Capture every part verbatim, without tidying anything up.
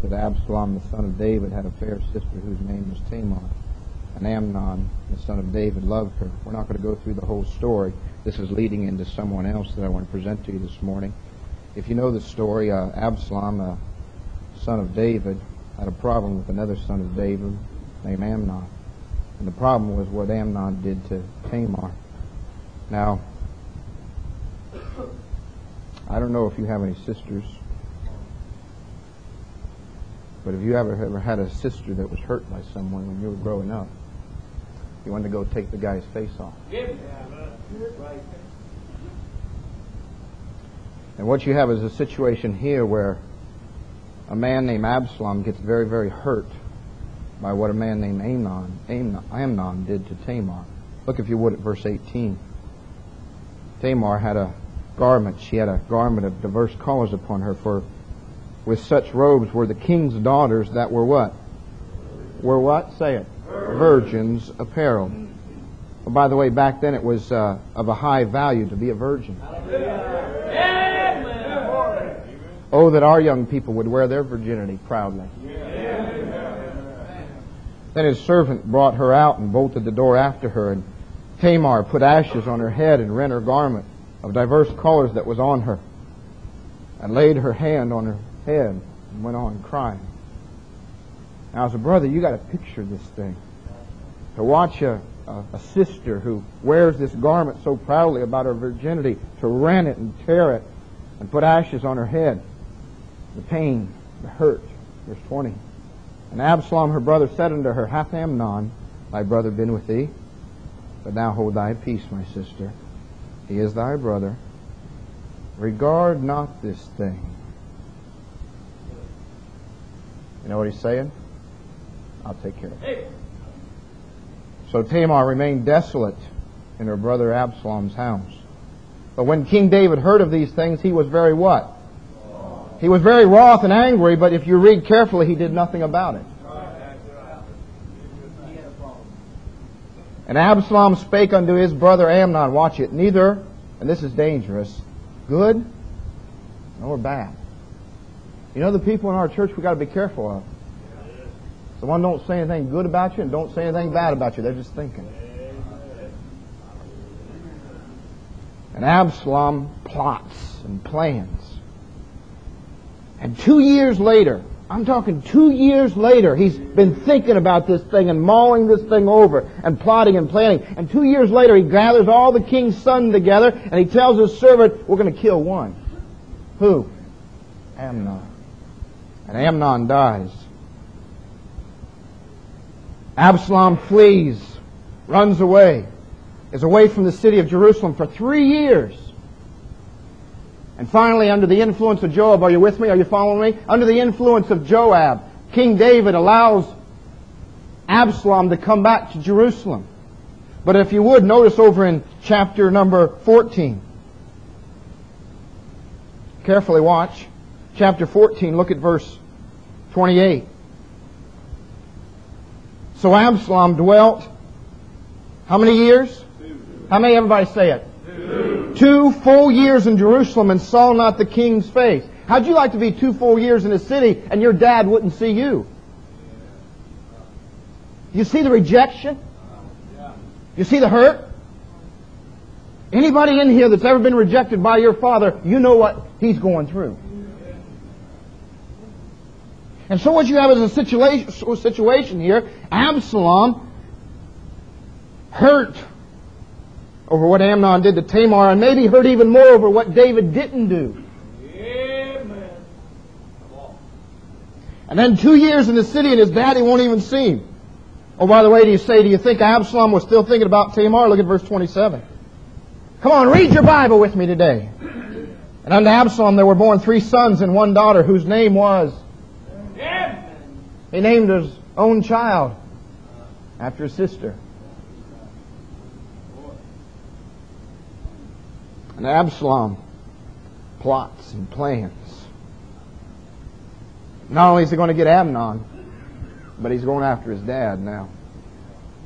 that Absalom, the son of David, had a fair sister whose name was Tamar. And Amnon, the son of David, loved her. We're not going to go through the whole story. This is leading into someone else that I want to present to you this morning. If you know the story, uh, Absalom, uh, son of David, had a problem with another son of David named Amnon. And the problem was what Amnon did to Tamar. Now, I don't know if you have any sisters, but if you ever, ever had a sister that was hurt by someone when you were growing up, you wanted to go take the guy's face off. And what you have is a situation here where a man named Absalom gets very, very hurt by what a man named Amnon, Amnon, Amnon did to Tamar. Look, if you would, at verse eighteen. Tamar had a garment. She had a garment of diverse colors upon her, for with such robes were the king's daughters that were what? Were what? Say it. Virgins apparel. Well, by the way, back then it was uh, of a high value to be a virgin. Oh, that our young people would wear their virginity proudly. Then his servant brought her out and bolted the door after her, and Tamar put ashes on her head and rent her garment of diverse colors that was on her, and laid her hand on her head and went on crying. Now, as a brother, you got to picture this thing. To watch a, a, a sister who wears this garment so proudly about her virginity, to rent it and tear it and put ashes on her head. The pain, the hurt. Verse twenty. And Absalom her brother said unto her, Hath Amnon thy brother been with thee? But now hold thy peace, my sister. He is thy brother. Regard not this thing. You know what he's saying? I'll take care of it. So Tamar remained desolate in her brother Absalom's house. But when King David heard of these things, he was very what? He was very wroth and angry, but if you read carefully, he did nothing about it. And Absalom spake unto his brother Amnon, watch it, neither, and this is dangerous, good nor bad. You know the people in our church we got to be careful of. Someone don't say anything good about you and don't say anything bad about you. They're just thinking. And Absalom plots and plans. And two years later, I'm talking two years later, he's been thinking about this thing and mulling this thing over and plotting and planning. And two years later, he gathers all the king's sons together and he tells his servant, we're going to kill one. Who? Amnon. And Amnon dies. Absalom flees, runs away, is away from the city of Jerusalem for three years. And finally, under the influence of Joab, are you with me? Are you following me? Under the influence of Joab, King David allows Absalom to come back to Jerusalem. But if you would, notice over in chapter number fourteen. Carefully watch. Chapter fourteen, look at verse twenty-eight. So Absalom dwelt, how many years? Two. How many? Everybody say it. Two. Two full years in Jerusalem and saw not the king's face. How'd you like to be two full years in a city and your dad wouldn't see you? You see the rejection? You see the hurt? Anybody in here that's ever been rejected by your father, you know what he's going through. And so what you have is a situation, situation here. Absalom hurt over what Amnon did to Tamar, and maybe hurt even more over what David didn't do. Amen. And then two years in the city and his daddy won't even see him. Oh, by the way, do you say, do you think Absalom was still thinking about Tamar? Look at verse twenty-seven. Come on, read your Bible with me today. And unto Absalom there were born three sons and one daughter, whose name was... He named his own child after his sister. And Absalom plots and plans. Not only is he going to get Amnon, but he's going after his dad now.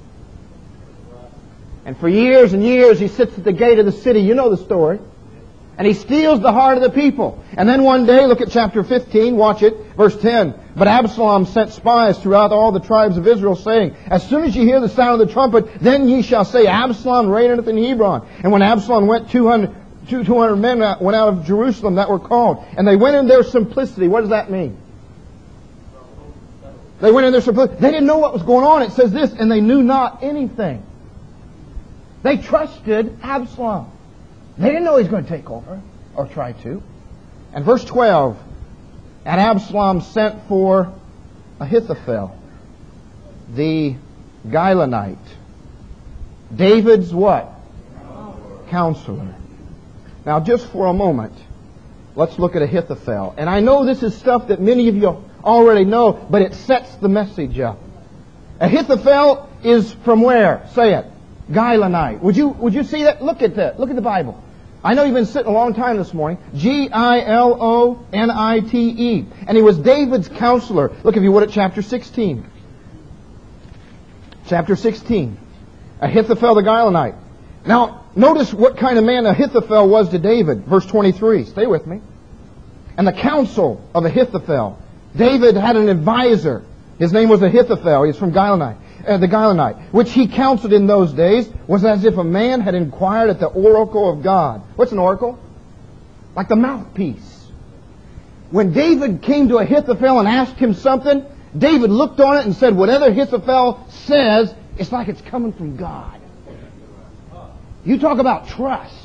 And for years and years he sits at the gate of the city. You know the story. And he steals the heart of the people. And then one day, look at chapter fifteen, watch it, verse ten. But Absalom sent spies throughout all the tribes of Israel, saying, As soon as ye hear the sound of the trumpet, then ye shall say, Absalom reigneth in Hebron. And when Absalom went, two hundred, two hundred men went out of Jerusalem that were called. And they went in their simplicity. What does that mean? They went in their simplicity. They didn't know what was going on. It says this, and they knew not anything. They trusted Absalom. They didn't know he was going to take over, or try to. And verse twelve, and Absalom sent for Ahithophel, the Gilonite, David's what? Counselor. Now just for a moment, let's look at Ahithophel. And I know this is stuff that many of you already know, but it sets the message up. Ahithophel is from where? Say it. Gilonite. Would you, would you see that? Look at that. Look at the Bible. I know you've been sitting a long time this morning. G I L O N I T E. And he was David's counselor. Look, if you would, at chapter sixteen. Chapter sixteen. Ahithophel the Gilonite. Now, notice what kind of man Ahithophel was to David. Verse twenty-three. Stay with me. And the counsel of Ahithophel. David had an advisor. His name was Ahithophel. He's from Gilonite. Uh, the Gilonite, which he counseled in those days, was as if a man had inquired at the oracle of God. What's an oracle? Like the mouthpiece. When David came to Ahithophel and asked him something, David looked on it and said, whatever Ahithophel says, it's like it's coming from God. You talk about trust.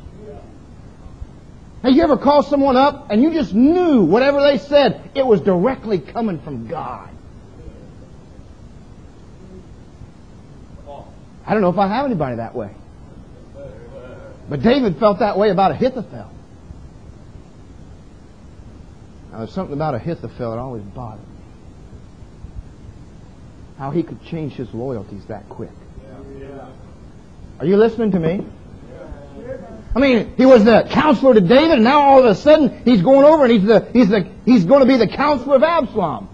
Have you ever called someone up and you just knew whatever they said, it was directly coming from God? I don't know if I have anybody that way. But David felt that way about Ahithophel. Now, there's something about Ahithophel that always bothered me. How he could change his loyalties that quick. Are you listening to me? I mean, he was the counselor to David, and now all of a sudden he's going over and he's the he's the he's going to be the counselor of Absalom.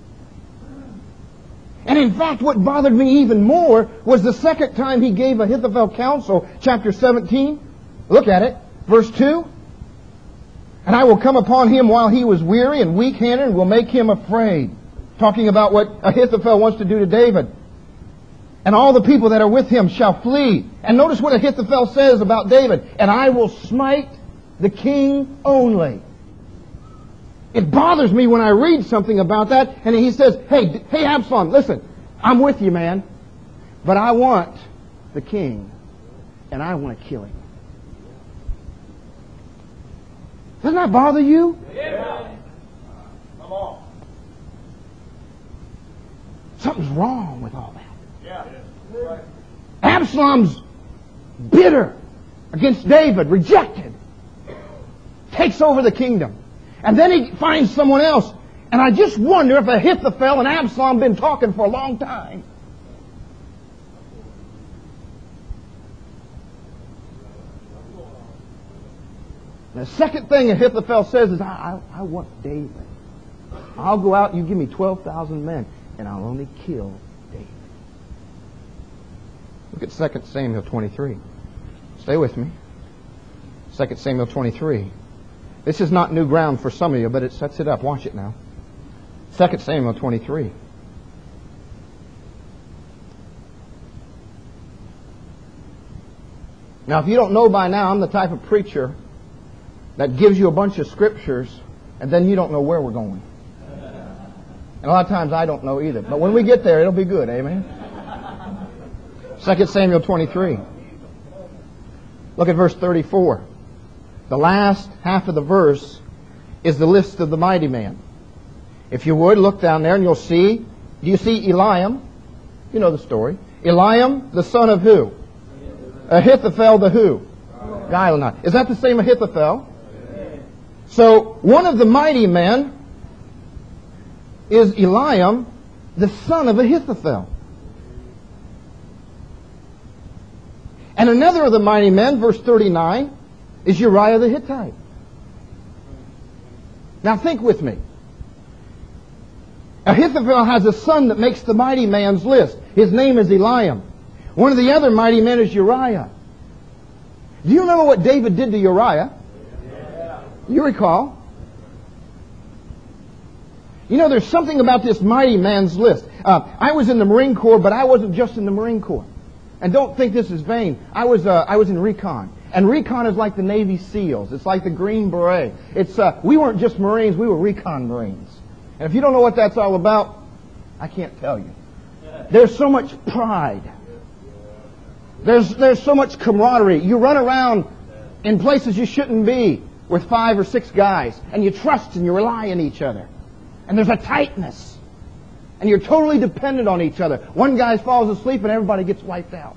And in fact, what bothered me even more was the second time he gave Ahithophel counsel, chapter seventeen. Look at it, verse two. And I will come upon him while he was weary and weak-handed, and will make him afraid. Talking about what Ahithophel wants to do to David. And all the people that are with him shall flee. And notice what Ahithophel says about David. And I will smite the king only. It bothers me when I read something about that, and he says, hey, hey Absalom, listen, I'm with you, man, but I want the king, and I want to kill him. Doesn't that bother you? Yeah. Come on. Something's wrong with all that. Yeah. Right. Absalom's bitter against David, rejected, takes over the kingdom. And then he finds someone else. And I just wonder if Ahithophel and Absalom have been talking for a long time. And the second thing Ahithophel says is, I, I, I want David. I'll go out and you give me twelve thousand men, and I'll only kill David. Look at Second Samuel twenty-three. Stay with me. Second Samuel twenty-three. This is not new ground for some of you, but it sets it up. Watch it now. Second Samuel twenty-three. Now, if you don't know by now, I'm the type of preacher that gives you a bunch of scriptures, and then you don't know where we're going. And a lot of times I don't know either. But when we get there, it'll be good. Amen? Second Samuel twenty-three. Look at verse thirty-four. The last half of the verse is the list of the mighty men. If you would, look down there and you'll see, do you see Eliam? You know the story. Eliam, the son of who? Ahithophel, the who? Gilonite. Is that the same Ahithophel? So, one of the mighty men is Eliam, the son of Ahithophel. And another of the mighty men, verse thirty-nine, is Uriah the Hittite. Now think with me. Ahithophel has a son that makes the mighty man's list. His name is Eliam. One of the other mighty men is Uriah. Do you remember what David did to Uriah? You recall? You know, there's something about this mighty man's list. Uh, I was in the Marine Corps, but I wasn't just in the Marine Corps. And don't think this is vain. I was uh, I was in recon. And recon is like the Navy SEALs. It's like the Green Beret. It's uh, we weren't just Marines, we were recon Marines. And if you don't know what that's all about, I can't tell you. There's so much pride. There's there's so much camaraderie. You run around in places you shouldn't be with five or six guys, and you trust and you rely on each other. And there's a tightness. And you're totally dependent on each other. One guy falls asleep and everybody gets wiped out.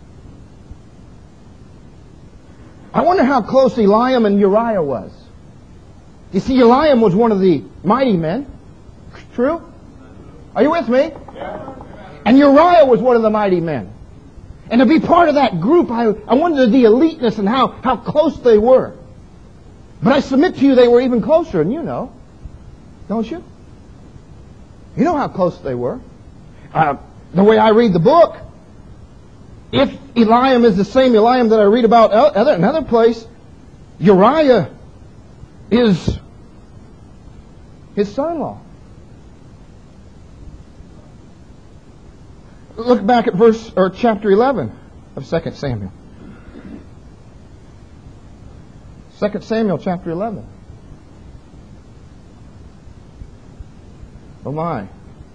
I wonder how close Eliam and Uriah was. You see, Eliam was one of the mighty men. True? Are you with me? Yeah. And Uriah was one of the mighty men. And to be part of that group, I, I wondered the eliteness and how, how close they were. But I submit to you they were even closer, and you know. Don't you? You know how close they were. Uh, the way I read the book, if Eliam is the same Eliam that I read about other, another place, Uriah is his son-in-law. Look back at verse or chapter eleven of Second Samuel. Second Samuel chapter eleven. Oh my.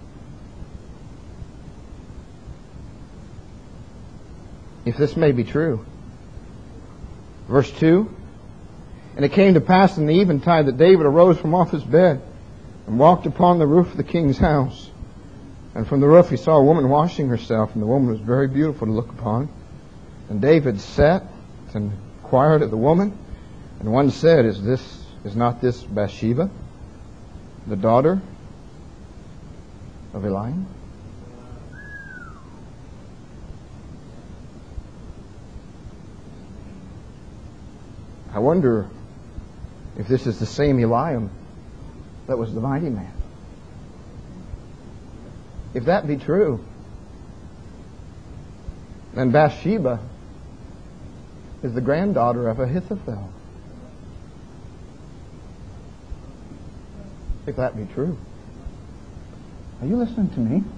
If this may be true. Verse two. And it came to pass in the eventide that David arose from off his bed and walked upon the roof of the king's house. And from the roof he saw a woman washing herself, and the woman was very beautiful to look upon. And David sat and inquired of the woman, and one said, Is this is not this Bathsheba, the daughter of Eliam? I wonder if this is the same Eliam that was the mighty man. If that be true, then Bathsheba is the granddaughter of Ahithophel. If that be true. Are you listening to me?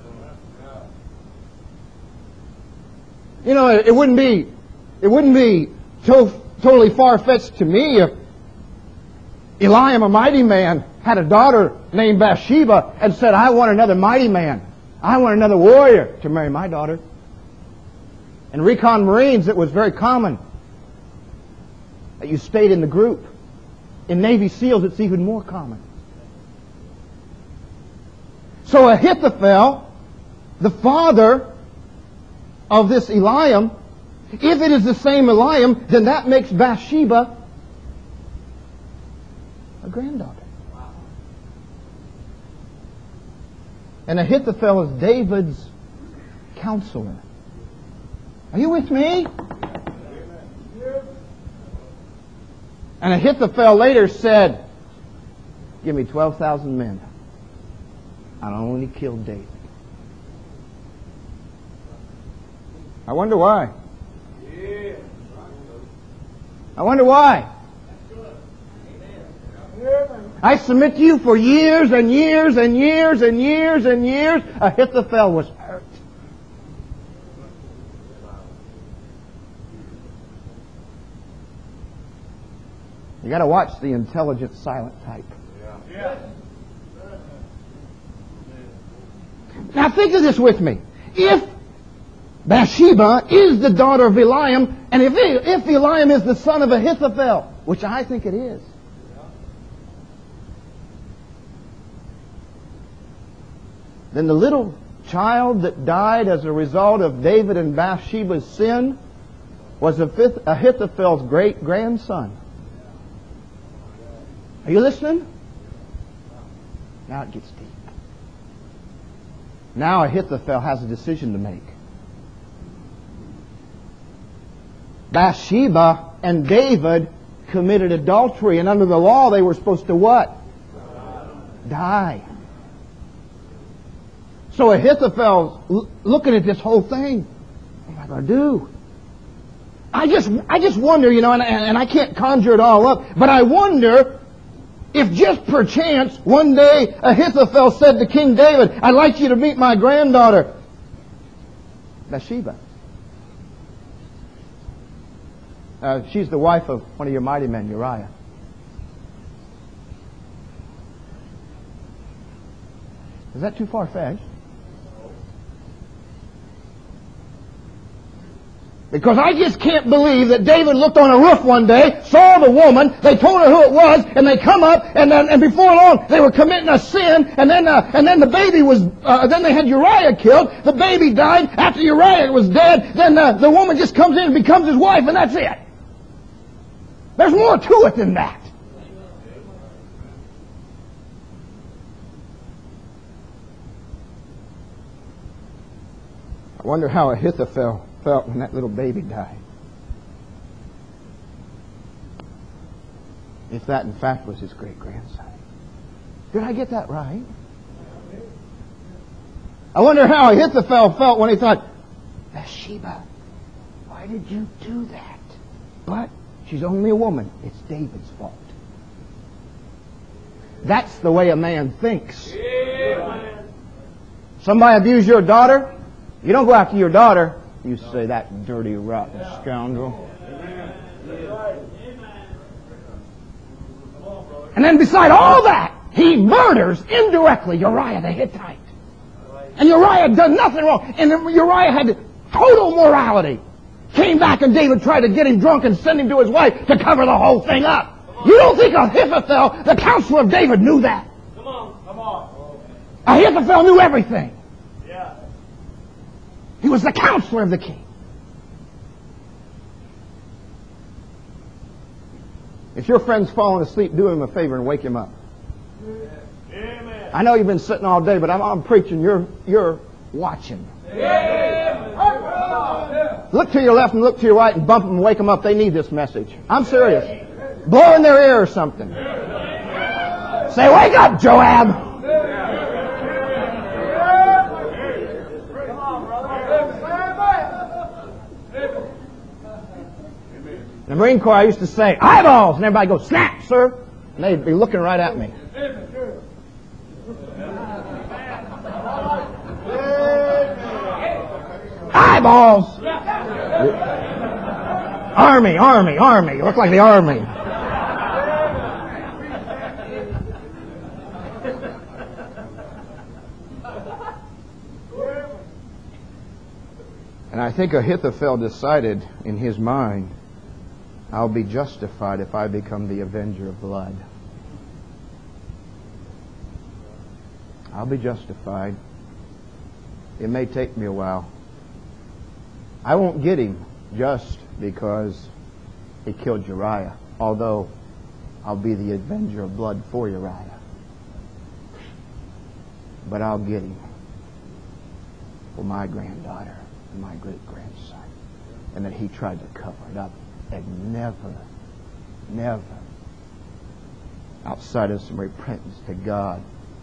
You know, it, it wouldn't be, it wouldn't be to, totally far-fetched to me if Eliam, a mighty man, had a daughter named Bathsheba and said, I want another mighty man. I want another warrior to marry my daughter. In recon Marines, it was very common that you stayed in the group. In Navy SEALs, it's even more common. So Ahithophel, the father of this Eliam, if it is the same Eliam, then that makes Bathsheba a granddaughter. And Ahithophel is David's counselor. Are you with me? And Ahithophel later said, give me twelve thousand men. I'll only kill David. I wonder why. I wonder why. I submit to you, for years and years and years and years and years, Ahithophel was hurt. You got to watch the intelligent, silent type. Yeah. Now think of this with me. If Bathsheba is the daughter of Eliam, and if, if Eliam is the son of Ahithophel, which I think it is, then the little child that died as a result of David and Bathsheba's sin was Ahithophel's great grandson. Are you listening? Now it gets deep. Now Ahithophel has a decision to make. Bathsheba and David committed adultery, and under the law they were supposed to what? Die. So Ahithophel's looking at this whole thing. What am I going to do? I just, I just wonder, you know, and, and I can't conjure it all up, but I wonder if just perchance one day Ahithophel said to King David, I'd like you to meet my granddaughter, Bathsheba. Uh, she's the wife of one of your mighty men, Uriah. Is that too far-fetched? Because I just can't believe that David looked on a roof one day, saw the woman, they told her who it was, and they come up, and then, and before long they were committing a sin, and then uh, and then the baby was, uh, then they had Uriah killed, the baby died, after Uriah was dead, then uh, the woman just comes in and becomes his wife, and that's it. There's more to it than that. I wonder how Ahithophel felt when that little baby died. If that in fact was his great-grandson. Did I get that right? I wonder how Ahithophel felt when he thought, Bathsheba, why did you do that? But she's only a woman. It's David's fault. That's the way a man thinks. Somebody abuse your daughter, you don't go after your daughter. You say, that dirty, rotten scoundrel. And then beside all that, he murders indirectly Uriah the Hittite. And Uriah does nothing wrong. And Uriah had total morality. Came back and David tried to get him drunk and send him to his wife to cover the whole thing up. You don't think Ahithophel, the counselor of David, knew that? Come on, come on. Ahithophel knew everything. Yeah. He was the counselor of the king. If your friend's falling asleep, do him a favor and wake him up. Amen. I know you've been sitting all day, but I'm, I'm preaching. You're, you're watching. Amen. Look to your left and look to your right and bump them and wake them up. They need this message. I'm serious. Blow in their ear or something. Say, wake up, Joab. In the Marine Corps, I used to say, eyeballs! And everybody goes, snap, sir! And they'd be looking right at me. Eyeballs! Army, army, army. You look like the army. And I think Ahithophel decided in his mind, I'll be justified if I become the avenger of blood. I'll be justified. It may take me a while. I won't get him just because he killed Uriah, although I'll be the avenger of blood for Uriah. But I'll get him for my granddaughter and my great-grandson. And that he tried to cover it up. And never, never, outside of some repentance to God,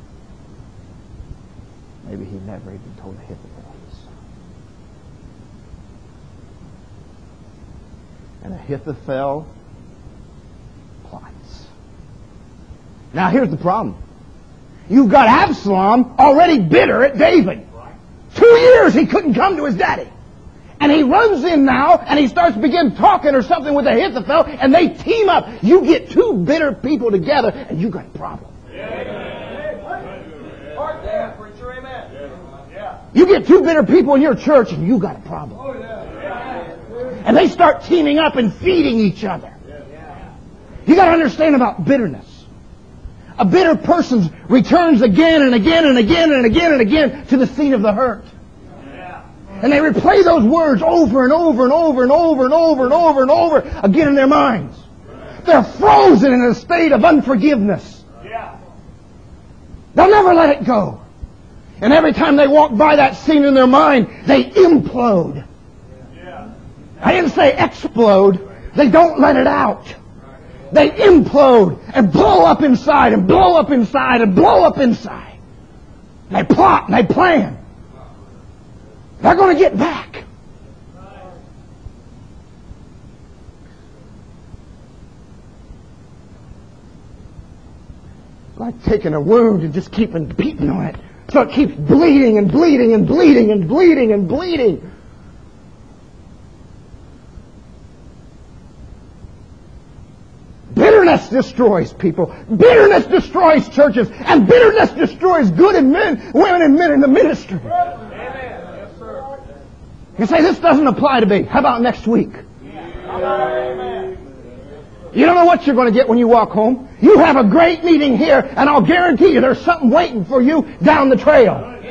maybe he never even told Ahithophel his son. And Ahithophel plots. Now here's the problem. You've got Absalom already bitter at David. Two years he couldn't come to his daddy. And he runs in now, and he starts to begin talking or something with Ahithophel, and they team up. You get two bitter people together, and you got a problem. You get two bitter people in your church, and you got a problem. And they start teaming up and feeding each other. You got to understand about bitterness. A bitter person returns again and again and again and again and again to the scene of the hurt. And they replay those words over and over and over and over and over and over and over again in their minds. They're frozen in a state of unforgiveness. They'll never let it go. And every time they walk by that scene in their mind, they implode. I didn't say explode. They don't let it out. They implode and blow up inside and blow up inside and blow up inside. They plot and they plan. They're going to get back. like taking a wound and just keeping beating on it. So it keeps bleeding and bleeding and bleeding and bleeding and bleeding. Bitterness destroys people. Bitterness destroys churches. And bitterness destroys good in men, women and men in the ministry. Amen. Yes, sir. You say, this doesn't apply to me. How about next week? Amen. You don't know what you're going to get when you walk home. You have a great meeting here, and I'll guarantee you there's something waiting for you down the trail.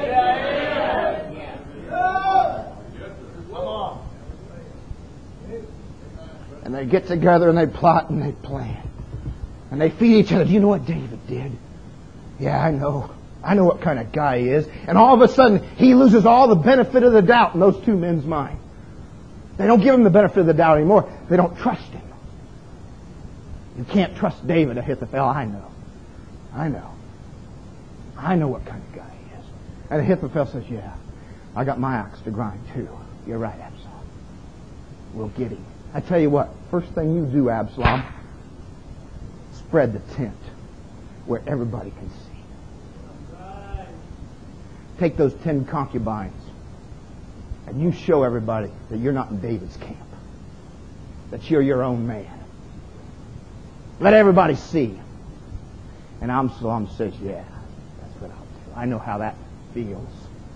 And they get together and they plot and they plan. And they feed each other. Do you know what David did? Yeah, I know. I know what kind of guy he is. And all of a sudden, he loses all the benefit of the doubt in those two men's mind. They don't give him the benefit of the doubt anymore. They don't trust him. You can't trust David, Ahithophel. I know. I know. I know what kind of guy he is. And Ahithophel says, yeah, I got my axe to grind too. You're right, Absalom. We'll get him. I tell you what, first thing you do, Absalom, spread the tent where everybody can see. Take those ten concubines and you show everybody that you're not in David's camp, that you're your own man. Let everybody see. And Absalom says, yeah, that's what I'll do. I know how that feels.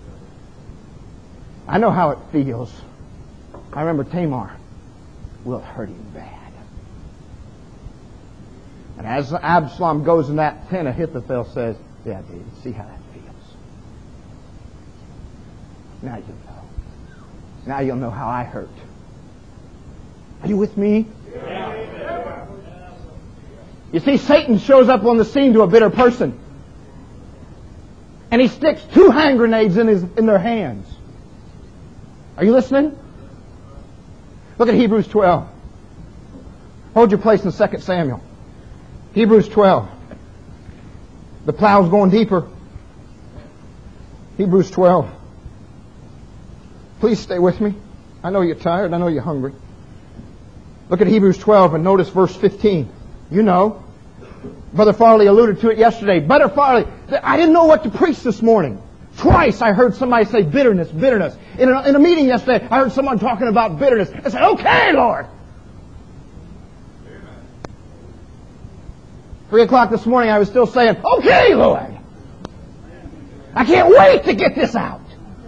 I know how it feels. I remember Tamar. Will hurt him bad. And as Absalom goes in that tent, Ahithophel says, yeah, David, see how that feels. Now you know. Now you'll know how I hurt. Are you with me? Yeah. You see, Satan shows up on the scene to a bitter person. And he sticks two hand grenades in, his, in their hands. Are you listening? Look at Hebrews twelve. Hold your place in Second Samuel. Hebrews twelve. The plow's going deeper. Hebrews twelve. Please stay with me. I know you're tired. I know you're hungry. Look at Hebrews twelve and notice verse fifteen. You know. Brother Farley alluded to it yesterday. Brother Farley, I didn't know what to preach this morning. Twice I heard somebody say bitterness, bitterness. In a, in a meeting yesterday, I heard someone talking about bitterness. I said, okay, Lord. Amen. Three o'clock this morning, I was still saying, okay, Lord. I can't wait to get this out.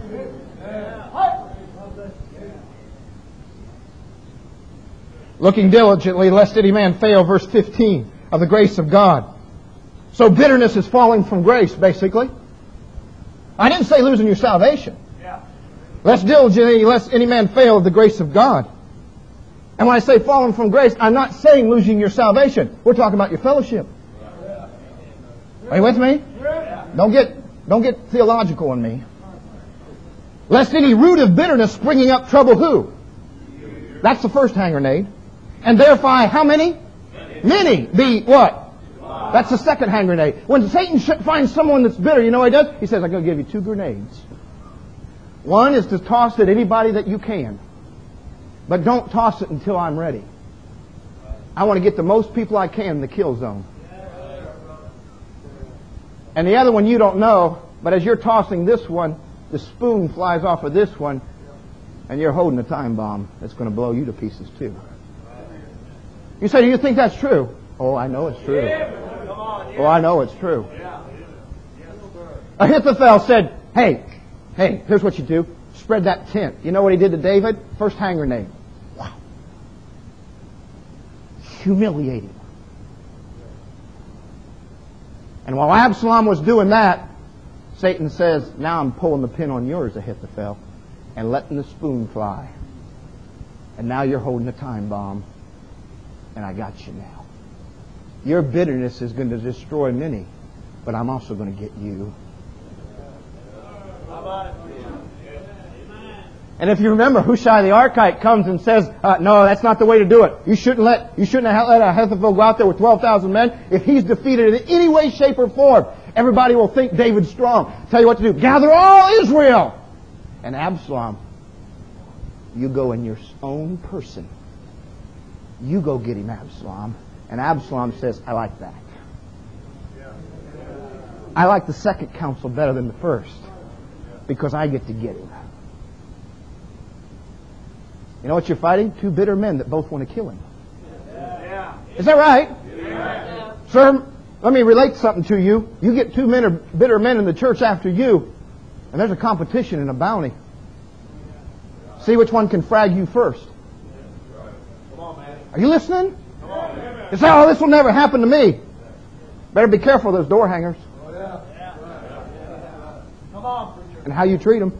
Looking diligently, lest any man fail, verse fifteen, of the grace of God. So bitterness is falling from grace, basically. I didn't say losing your salvation. Yeah. Lest diligently, lest any man fail of the grace of God. And when I say falling from grace, I'm not saying losing your salvation. We're talking about your fellowship. Yeah. Are you with me? Yeah. Don't get, don't get theological on me. Lest any root of bitterness springing up trouble who? That's the first hand grenade. And therefore, how many? Many. Be what? That's the second hand grenade. When Satan finds someone that's bitter, you know what he does? He says, I'm going to give you two grenades. One is to toss at anybody that you can. But don't toss it until I'm ready. I want to get the most people I can in the kill zone. And the other one you don't know, but as you're tossing this one, the spoon flies off of this one, and you're holding a time bomb that's going to blow you to pieces too. You say, do you think that's true? Oh, I know it's true. Oh, I know it's true. Ahithophel said, hey, hey, here's what you do. Spread that tent. You know what he did to David? First hand grenade. Wow. Humiliate him. And while Absalom was doing that, Satan says, now I'm pulling the pin on yours, Ahithophel, and letting the spoon fly. And now you're holding a time bomb, and I got you now. Your bitterness is going to destroy many, but I'm also going to get you. And if you remember, Hushai the Archite comes and says, uh, no, that's not the way to do it. You shouldn't let you shouldn't have let Ahithophel go out there with twelve thousand men. If he's defeated in any way, shape, or form, everybody will think David's strong. Tell you what to do. Gather all Israel. And Absalom, you go in your own person. You go get him, Absalom. And Absalom says, I like that. I like the second counsel better than the first because I get to get him. You know what you're fighting? Two bitter men that both want to kill him. Is that right? Yeah. Sir, let me relate something to you. You get two men or bitter men in the church after you, and there's a competition and a bounty. See which one can frag you first. Are you listening? You say, oh, this will never happen to me. Better be careful of those door hangers. And how you treat them.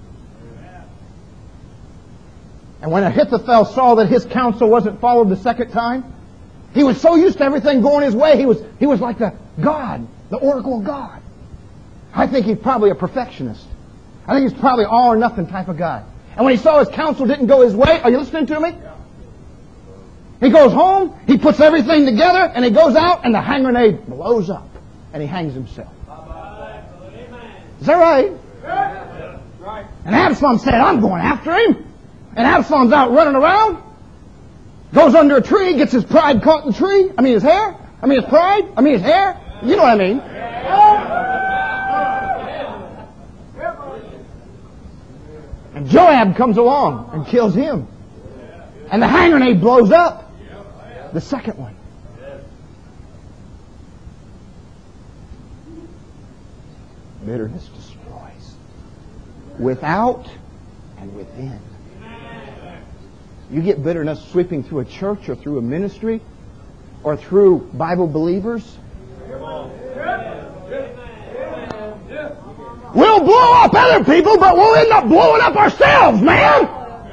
And when Ahithophel saw that his counsel wasn't followed the second time, he was so used to everything going his way, he was he was like the God, the oracle of God. I think he's probably a perfectionist. I think he's probably all or nothing type of guy. And when he saw his counsel didn't go his way, are you listening to me? He goes home, he puts everything together, and he goes out, and the hand grenade blows up, and he hangs himself. Is that right? And Absalom said, I'm going after him. And Absalom's out running around, goes under a tree, gets his pride caught in the tree. I mean his hair. I mean his pride. I mean his hair. You know what I mean. And Joab comes along and kills him. And the hand grenade blows up. The second one. Bitterness destroys. Without and within. You get bitterness sweeping through a church or through a ministry or through Bible believers. We'll blow up other people, but we'll end up blowing up ourselves, man!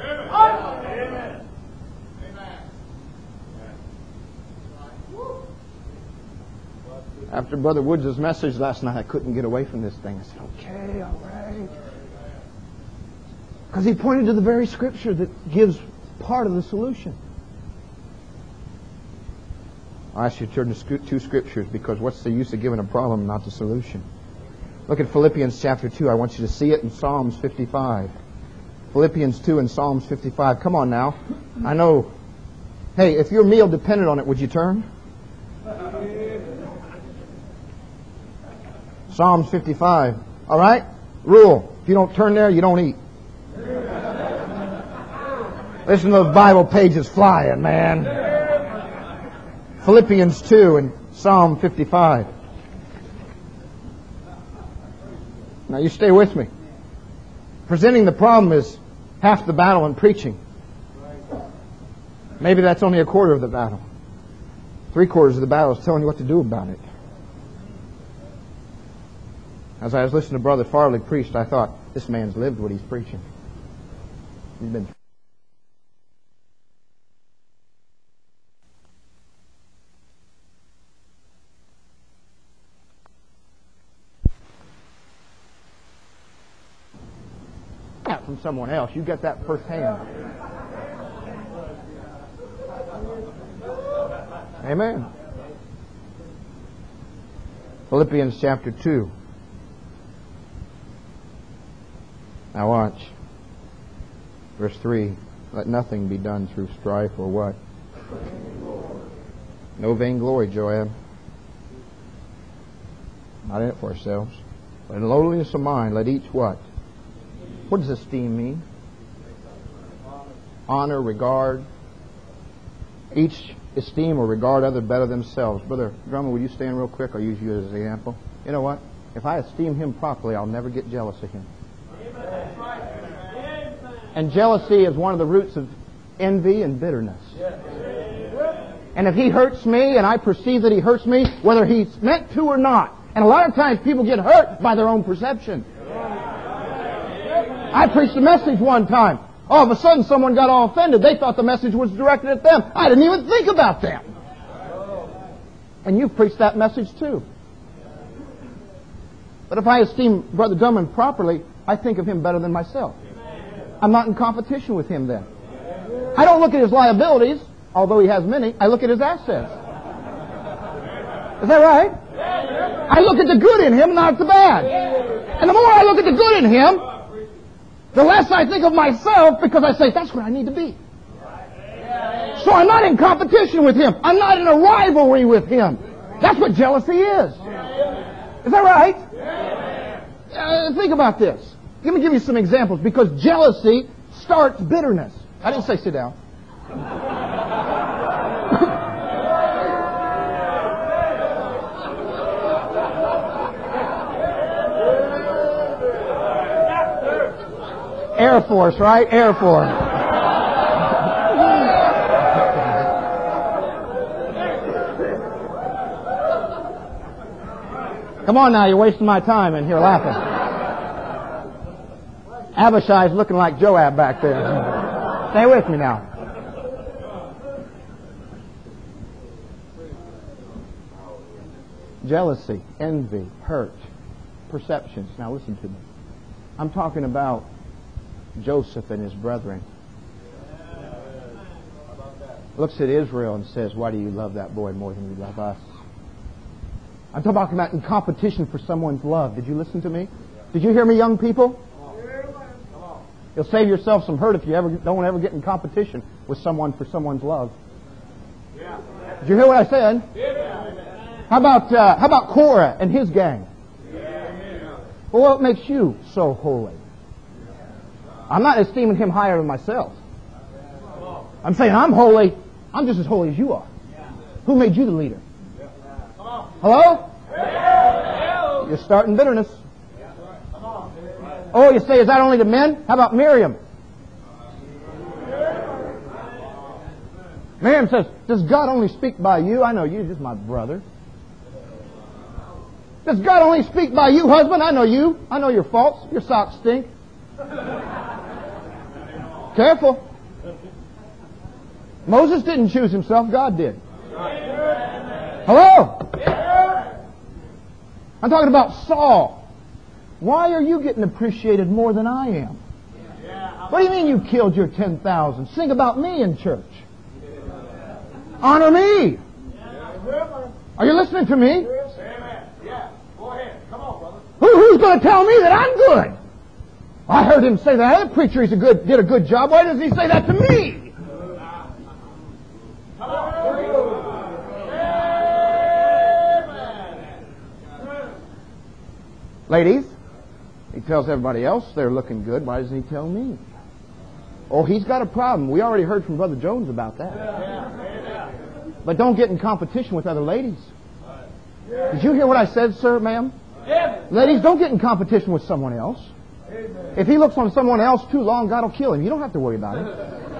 After Brother Woods' message last night, I couldn't get away from this thing. I said, okay, all right. Because he pointed to the very scripture that gives part of the solution. I ask you to turn to two scriptures because what's the use of giving a problem, not the solution? Look at Philippians chapter two. I want you to see it in Psalms fifty-five. Philippians two and Psalms fifty-five. Come on now. I know. Hey, if your meal depended on it, would you turn? Psalms fifty-five. All right? Rule. If you don't turn there, you don't eat. Listen to those Bible pages flying, man. Philippians two and Psalm fifty-five. Now you stay with me. Presenting the problem is half the battle in preaching. Maybe that's only a quarter of the battle. Three quarters of the battle is telling you what to do about it. As I was listening to Brother Farley preach, I thought, this man's lived what he's preaching. He's been from someone else. You get that firsthand. Amen. Philippians chapter two. Now watch. Verse three. Let nothing be done through strife or what? No vainglory, Joab. Not in it for ourselves. But in lowliness of mind, let each what? What does esteem mean? Honor, regard. Each esteem or regard other better themselves. Brother Drummer, will you stand real quick? I'll use you as an example. You know what? If I esteem him properly, I'll never get jealous of him. And jealousy is one of the roots of envy and bitterness. And if he hurts me and I perceive that he hurts me, whether he's meant to or not, and a lot of times people get hurt by their own perception. I preached a message one time. All of a sudden someone got all offended. They thought the message was directed at them. I didn't even think about them. And you've preached that message too. But if I esteem Brother Drummond properly, I think of him better than myself. I'm not in competition with him then. I don't look at his liabilities, although he has many. I look at his assets. Is that right? I look at the good in him, not the bad. And the more I look at the good in him, the less I think of myself, because I say, that's what I need to be. So I'm not in competition with him. I'm not in a rivalry with him. That's what jealousy is. Is that right? Uh, think about this. Let me give you some examples, because jealousy starts bitterness. I didn't say sit down. Air Force, right? Air Force. Come on now, you're wasting my time in here laughing. Abishai's looking like Joab back there. Stay with me now. Jealousy, envy, hurt, perceptions. Now listen to me. I'm talking about Joseph and his brethren. Looks at Israel and says, why do you love that boy more than you love us? I'm talking about in competition for someone's love. Did you listen to me? Did you hear me, young people? You'll save yourself some hurt if you ever don't ever get in competition with someone for someone's love. Did you hear what I said? How about uh, how about Korah and his gang? Well, what makes you so holy? I'm not esteeming him higher than myself. I'm saying I'm holy. I'm just as holy as you are. Who made you the leader? Hello? You're starting bitterness. Oh, you say, is that only to men? How about Miriam? Miriam says, does God only speak by you? I know you, just my brother. Does God only speak by you, husband? I know you. I know your faults. Your socks stink. Careful. Moses didn't choose himself. God did. Hello? I'm talking about Saul. Why are you getting appreciated more than I am? What do you mean you killed your ten thousand? Sing about me in church. Honor me. Are you listening to me? Who, who's going to tell me that I'm good? I heard him say that. That preacher he's a good, did a good job. Why doesn't he say that to me? Ladies, he tells everybody else they're looking good. Why doesn't he tell me? Oh, he's got a problem. We already heard from Brother Jones about that. But don't get in competition with other ladies. Did you hear what I said, sir, ma'am? Ladies, don't get in competition with someone else. If he looks on someone else too long, God will kill him. You don't have to worry about it.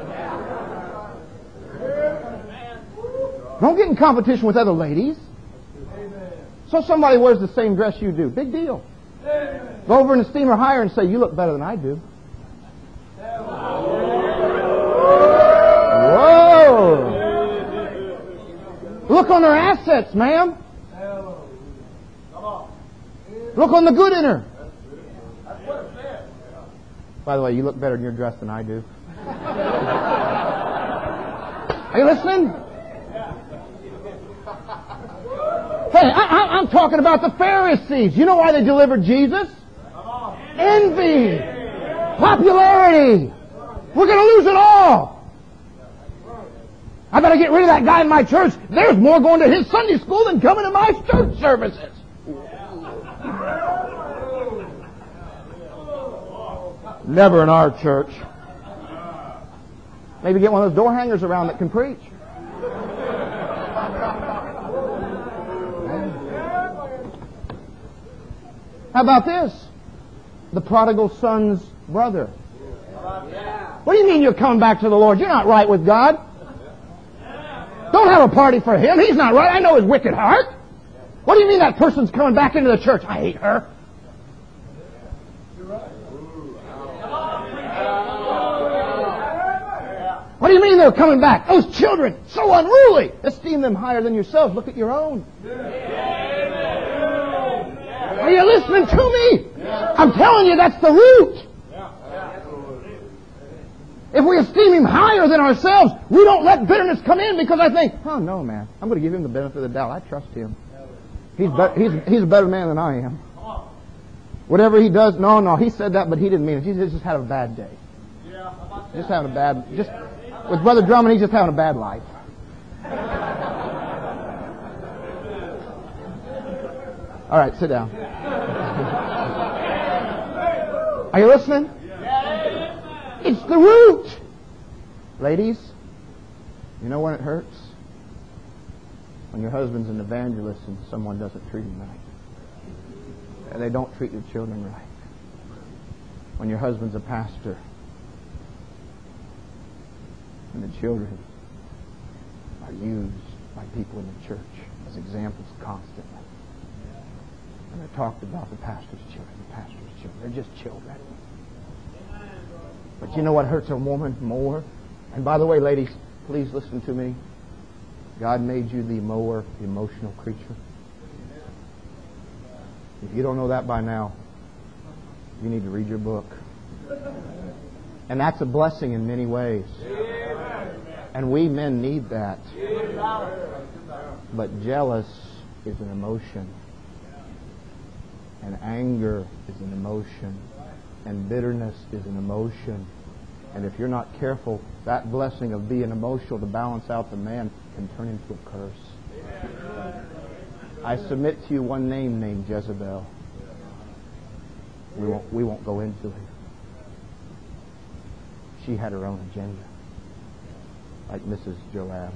Don't get in competition with other ladies. So somebody wears the same dress you do. Big deal. Go over and esteem her higher and say, you look better than I do. Whoa! Look on her assets, ma'am. Look on the good in her. By the way, you look better in your dress than I do. Are you listening? Hey, I, I, I'm talking about the Pharisees. You know why they delivered Jesus? Envy. Popularity. We're going to lose it all. I better get rid of that guy in my church. There's more going to his Sunday school than coming to my church services. Never in our church. Maybe get one of those door hangers around that can preach. How about this? The prodigal son's brother. What do you mean you're coming back to the Lord? You're not right with God. Don't have a party for him. He's not right. I know his wicked heart. What do you mean that person's coming back into the church? I hate her. What do you mean they're coming back? Those children, so unruly. Esteem them higher than yourselves. Look at your own. Are you listening to me? I'm telling you, that's the root. If we esteem him higher than ourselves, we don't let bitterness come in because I think, oh, no, man, I'm going to give him the benefit of the doubt. I trust him. He's, be- he's, he's a better man than I am. Whatever he does, no, no, he said that, but he didn't mean it. He just had a bad day. Just having a bad, just, with Brother Drummond, he's just having a bad life. All right, sit down. Are you listening? It's the root. Ladies, you know when it hurts? When your husband's an evangelist and someone doesn't treat him right. And they don't treat your children right. When your husband's a pastor and the children are used by people in the church as examples constantly. And they're talked about the pastor's children, the pastor's children. They're just children. But you know what hurts a woman more? And by the way, ladies, please listen to me. God made you the more emotional creature. If you don't know that by now, you need to read your book. And that's a blessing in many ways. And we men need that. But jealous is an emotion. And anger is an emotion. And bitterness is an emotion. And if you're not careful, that blessing of being emotional to balance out the man can turn into a curse. I submit to you one name named Jezebel. We won't, we won't go into it. She had her own agenda, like Missus Joab.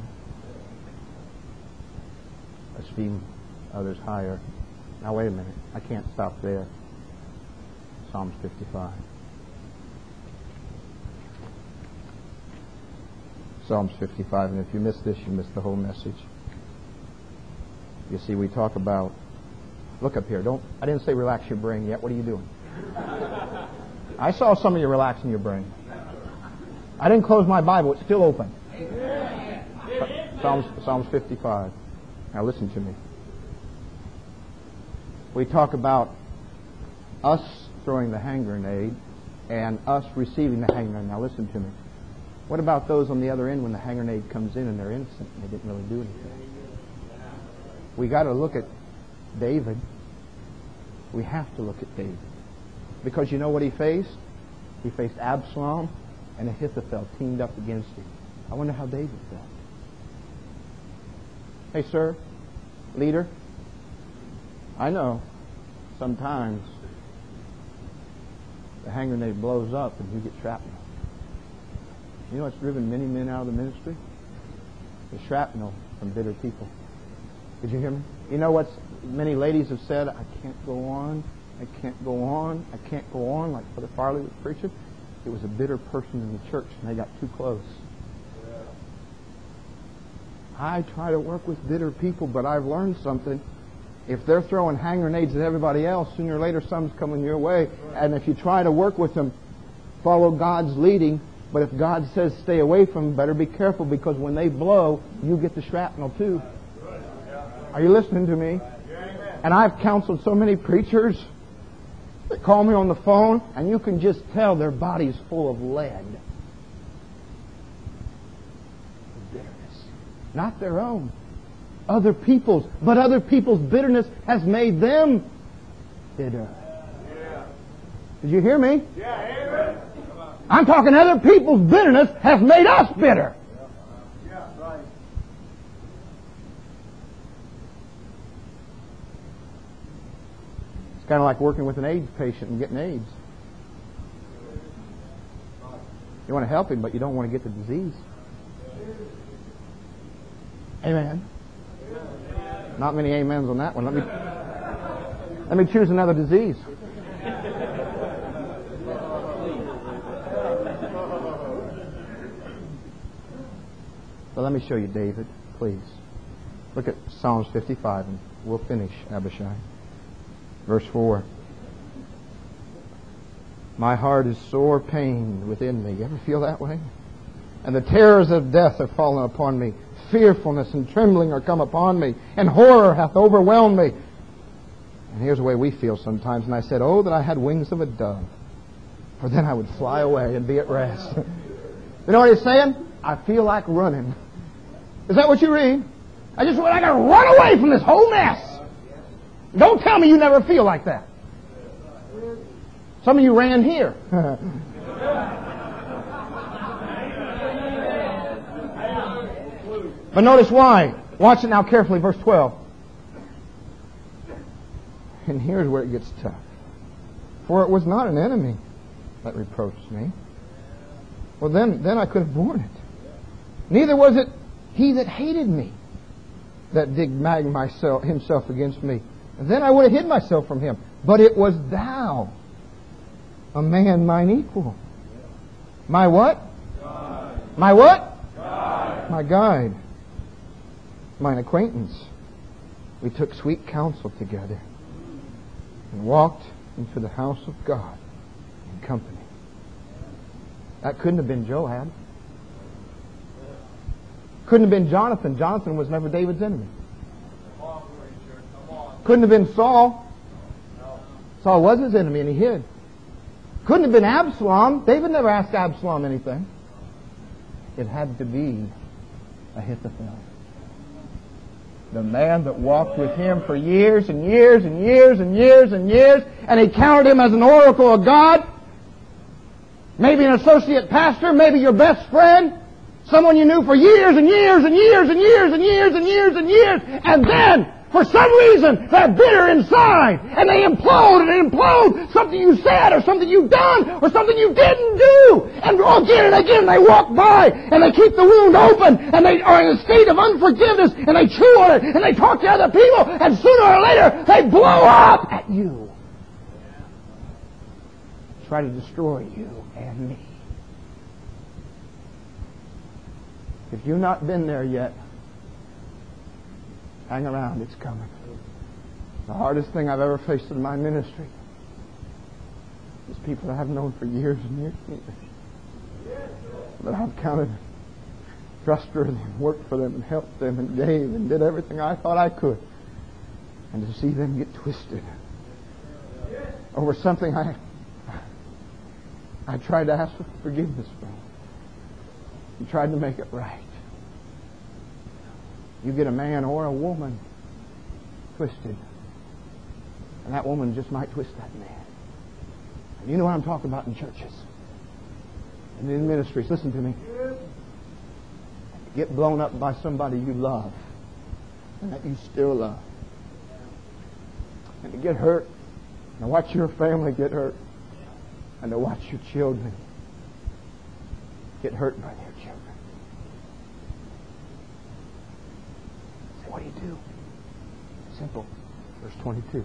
Esteem others higher. Now wait a minute. I can't stop there. Psalms fifty-five. Psalms fifty-five, and if you miss this, you miss the whole message. You see, we talk about, look up here. Don't. I didn't say relax your brain yet. What are you doing? I saw some of you relaxing your brain. I didn't close my Bible. It's still open. Psalms, Psalms fifty-five. Now listen to me. We talk about us throwing the hand grenade and us receiving the hand grenade. Now listen to me. What about those on the other end when the hand grenade comes in and they're innocent and they didn't really do anything? We got to look at David. We have to look at David. Because you know what he faced? He faced Absalom and Ahithophel teamed up against him. I wonder how David felt. Hey, sir, leader, I know sometimes the hand grenade blows up and you get shrapnel. You know what's driven many men out of the ministry? The shrapnel from bitter people. Did you hear me? You know what many ladies have said? I can't go on. I can't go on. I can't go on. Like Brother Farley was preaching. It was a bitter person in the church and they got too close. I try to work with bitter people, but I've learned something. If they're throwing hand grenades at everybody else, sooner or later some's coming your way. And if you try to work with them, follow God's leading. But if God says stay away from them, better be careful, because when they blow, you get the shrapnel too. Are you listening to me? And I've counseled so many preachers that call me on the phone, and you can just tell their body's full of lead. Bitterness. Not their own. Other people's. But other people's bitterness has made them bitter. Did you hear me? Yeah, I'm talking other people's bitterness has made us bitter. yeah, right. It's kind of like working with an AIDS patient and getting AIDS. You want to help him, but you don't want to get the disease. Amen. Not many amens on that one. Let me let me choose another disease. But let me show you David, please. Look at Psalms fifty-five, and we'll finish, Abishai. Verse four. My heart is sore pained within me. You ever feel that way? And the terrors of death are fallen upon me. Fearfulness and trembling are come upon me, and horror hath overwhelmed me. And here's the way we feel sometimes. And I said, oh, that I had wings of a dove, for then I would fly away and be at rest. You know what he's saying? I feel like running. Is that what you read? I just I got to run away from this whole mess. Don't tell me you never feel like that. Some of you ran here. But notice why. Watch it now carefully, verse twelve. And here's where it gets tough. For it was not an enemy that reproached me. Well, then, then I could have borne it. Neither was it he that hated me that did mag myself, himself against me. And then I would have hid myself from him. But it was thou, a man mine equal. My what? God. My what? God. My guide. Mine acquaintance. We took sweet counsel together and walked into the house of God in company. That couldn't have been Joab. Couldn't have been Jonathan. Jonathan was never David's enemy. Couldn't have been Saul. Saul was his enemy and he hid. Couldn't have been Absalom. David never asked Absalom anything. It had to be Ahithophel. The man that walked with him for years and years and years and years and years, and he counted him as an oracle of God. Maybe an associate pastor, maybe your best friend, someone you knew for years and years and years and years and years and years and years, and then, for some reason, they're bitter inside, and they implode, and they implode something you said, or something you've done, or something you didn't do, and again and again they walk by, and they keep the wound open, and they are in a state of unforgiveness, and they chew on it, and they talk to other people, and sooner or later, they blow up at you. Try to destroy you and me. If you've not been there yet, hang around, it's coming. The hardest thing I've ever faced in my ministry is people that I've known for years and years and years. That I've counted trustworthy and worked for them and helped them and gave and did everything I thought I could. And to see them get twisted over something I I tried to ask for forgiveness from. You tried to make it right. You get a man or a woman twisted, and that woman just might twist that man. And you know what I'm talking about in churches and in ministries. Listen to me. Get blown up by somebody you love and that you still love. And to get hurt, and to watch your family get hurt, and to watch your children get hurt by their children. So what do you do? Simple. Verse twenty-two.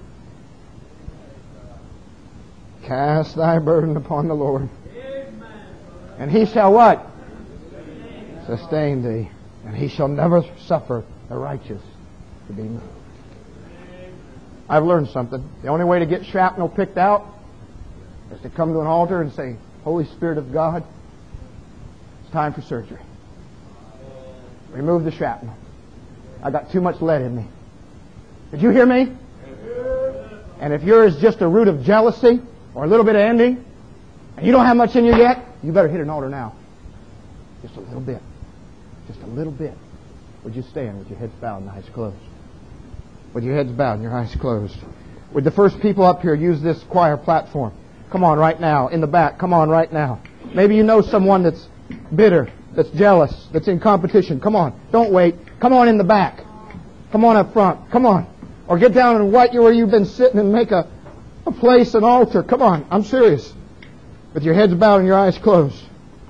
Cast thy burden upon the Lord, and He shall what? Sustain thee. And He shall never suffer the righteous to be moved. I've learned something. The only way to get shrapnel picked out is to come to an altar and say, Holy Spirit of God, it's time for surgery. Remove the shrapnel. I got too much lead in me. Did you hear me? And if yours is just a root of jealousy or a little bit of envy, and you don't have much in you yet, you better hit an altar now. Just a little bit. Just a little bit. Would you stand with your heads bowed and eyes closed? With your heads bowed and your eyes closed. Would the first people up here use this choir platform? Come on right now. In the back. Come on right now. Maybe you know someone that's bitter, that's jealous, that's in competition. Come on. Don't wait. Come on in the back. Come on up front. Come on. Or get down and right where you've been sitting and make a, a place, an altar. Come on. I'm serious. With your heads bowed and your eyes closed.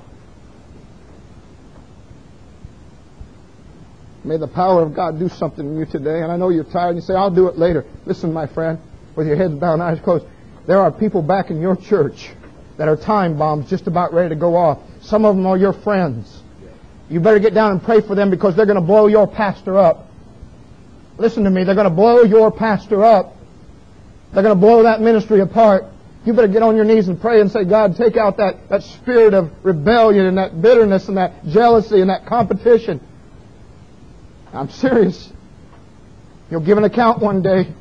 May the power of God do something in you today. And I know you're tired and you say, I'll do it later. Listen, my friend, with your heads bowed and eyes closed. There are people back in your church that are time bombs just about ready to go off. Some of them are your friends. You better get down and pray for them because they're going to blow your pastor up. Listen to me. They're going to blow your pastor up. They're going to blow that ministry apart. You better get on your knees and pray and say, God, take out that, that spirit of rebellion and that bitterness and that jealousy and that competition. I'm serious. You'll give an account one day.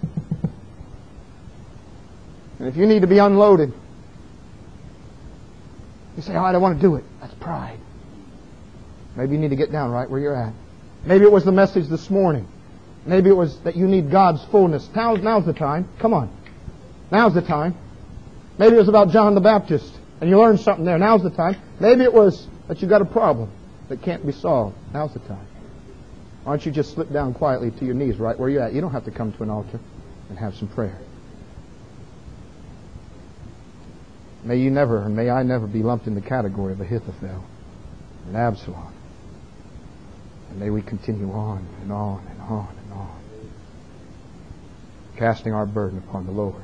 And if you need to be unloaded, you say, oh, I don't want to do it. That's pride. Maybe you need to get down right where you're at. Maybe it was the message this morning. Maybe it was that you need God's fullness. Now, now's the time. Come on. Now's the time. Maybe it was about John the Baptist, and you learned something there. Now's the time. Maybe it was that you got a problem that can't be solved. Now's the time. Why don't you just slip down quietly to your knees right where you're at? You don't have to come to an altar and have some prayer. May you never, and may I never be lumped in the category of Ahithophel and Absalom. And may we continue on and on and on and on, casting our burden upon the Lord.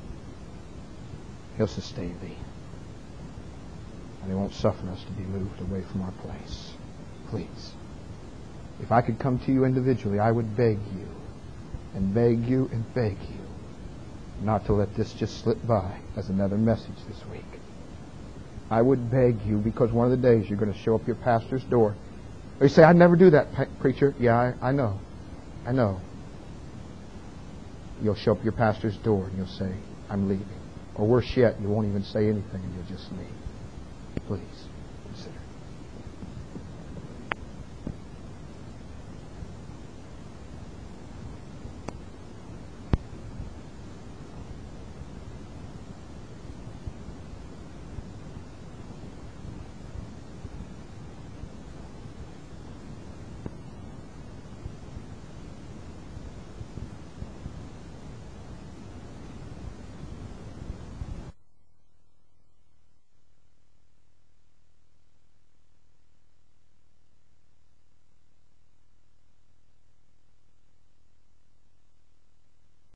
He'll sustain thee. And He won't suffer us to be moved away from our place. Please. If I could come to you individually, I would beg you and beg you and beg you not to let this just slip by as another message this week. I would beg you, because one of the days you're going to show up your pastor's door. Or you say, I'd never do that, preacher. Yeah, I, I know. I know. You'll show up your pastor's door and you'll say, I'm leaving. Or worse yet, you won't even say anything and you'll just leave. Please.